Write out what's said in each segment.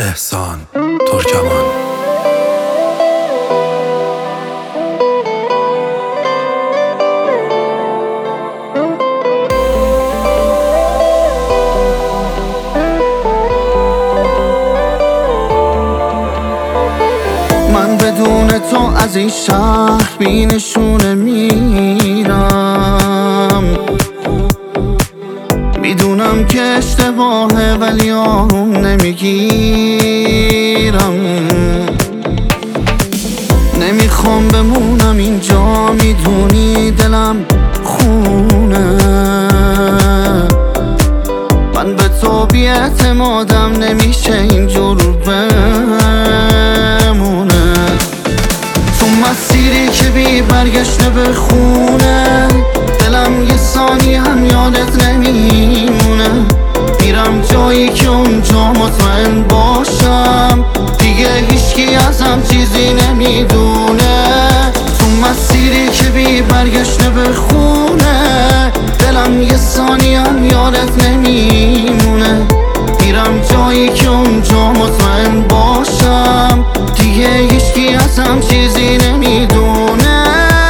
احسان ترکمان. من بدون تو از این شهر بی نشونه میرم، میدونم که اشتباهه ولی آروم نمیگیرم. نمیخوام بمونم اینجا، میدونی دلم خونه. من به تو بی اعتمادم، نمیشه اینجور بمونه. تو مسیری که بی برگشته به خونه، دلم یه ثانی هم یادت نمیمونه. میرم جایی که اونجا مطمئن باشم دیگه هیچکی ازم چیزی نمیدونه. تو مسیری که بی برگشته به خونه، دلم یه ثانی هم یادت نمیمونه. میرم جایی که اونجا مطمئن باشم دیگه هیچکی ازم چیزی نمیدونه.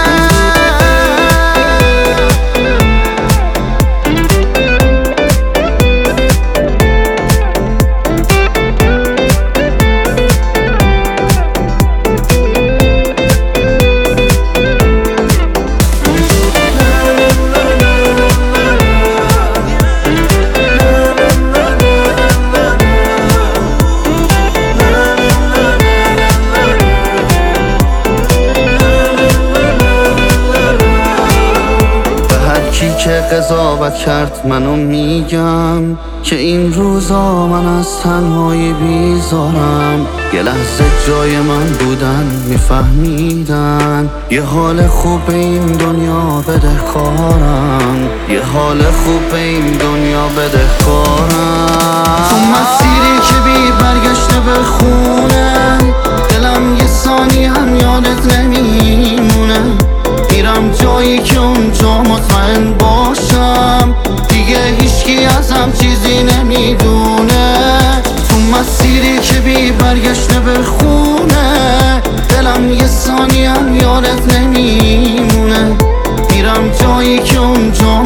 که قضاوت کرد منو میگم که این روزا من از تنهایی بیزارم. یه لحظه جای من بودن میفهمیدن یه حال خوب این دنیا بدهکارم، یه حال خوب این دنیا بدهکارم. تو مسیری که بی برگشته به خونه، دلم یه ثانی هم یادت نمیمونه. میرم جایی که اونجا مطمئن باشم دیگه هیچکی ازم چیزی نمیدونه. تو مسیری که بی برگشته به خونه، دلم یه ثانی هم یادت نمیمونه. میرم جایی که اونجا